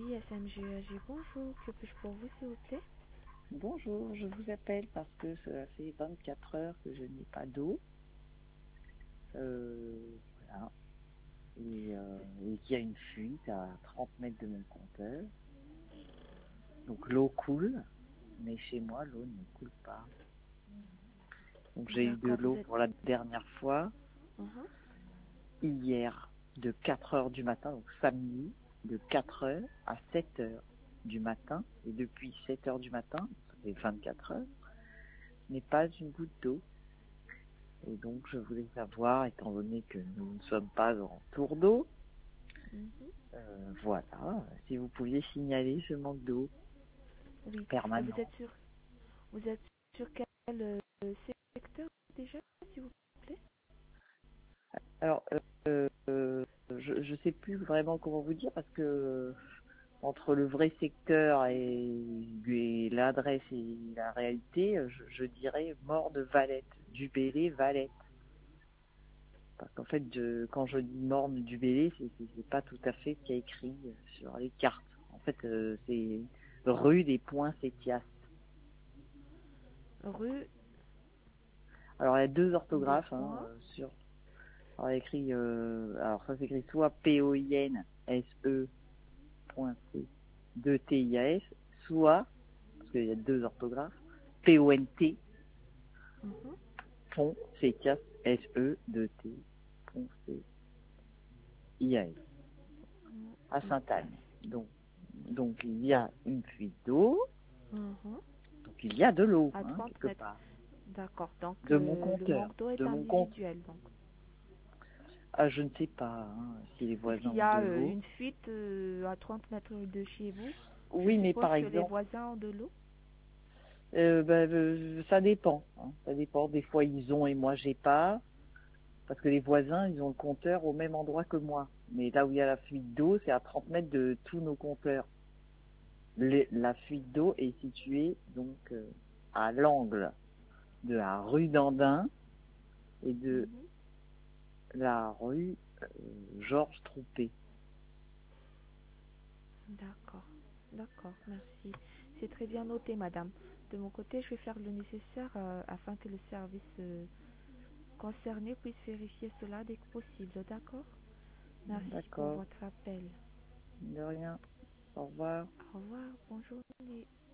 Oui, SMGAG, bonjour. Que puis-je pour vous, s'il vous plaît? Bonjour, je vous appelle parce que ça fait 24 heures que je n'ai pas d'eau. Voilà. Et qu'il y a une fuite à 30 mètres de mon compteur. Donc l'eau coule, mais chez moi, l'eau ne coule pas. Donc j'ai eu de D'accord, vous l'eau êtes... pour la dernière fois Mhm. hier de 4 heures du matin, donc samedi, de 4 heures à 7 heures du matin. Et depuis 7 heures du matin, ça fait 24 heures, je n'ai pas une goutte d'eau. Et donc, je voulais savoir, étant donné que nous ne sommes pas en tour d'eau, Mhm. voilà, si vous pouviez signaler ce manque d'eau Oui, vous permanent. êtes sur... Vous êtes sur quel secteur déjà, s'il vous plaît? Alors, je sais plus vraiment comment vous dire parce que entre le vrai secteur et l'adresse et la réalité, je dirais mort de Valette, du Bélé, Valette. Parce qu'en fait, quand je dis mort du Bélé, c'est pas tout à fait ce qu'il y a écrit sur les cartes. En fait, c'est rue des Points Sétias. Rue Alors il y a deux des orthographes Points. sur. Alors, il y a écrit, alors ça s'écrit soit POINSE point C 2 TIAS, soit, parce qu'il y a deux orthographes, PONT Mhm. pont Sétias SE 2 T pont C IAS à Et Tias. Sainte-Anne. Donc il y a une fuite d'eau, Mhm. donc il y a de l'eau À 30 quelque mètres. part, D'accord, donc de mon le compteur, manque d'eau est de mon compte. individuel. Donc, Ah, je ne sais pas si les voisins puisqu'il y ont de a l'eau. une fuite à 30 mètres de chez vous, je Oui, mais suppose par que les exemple, voisins ont de l'eau. ça dépend. Ça dépend. Des fois, ils ont et moi, j'ai pas. Parce que les voisins, ils ont le compteur au même endroit que moi. Mais là où il y a la fuite d'eau, c'est à 30 mètres de tous nos compteurs. La fuite d'eau est située donc à l'angle de la rue d'Andin et de Mhm. la rue Georges Troupé. D'accord, d'accord, merci. C'est très bien noté, madame. De mon côté, je vais faire le nécessaire afin que le service concerné puisse vérifier cela dès que possible, d'accord? Merci pour D'accord. votre appel. De rien. Au revoir. Au revoir, bonne journée.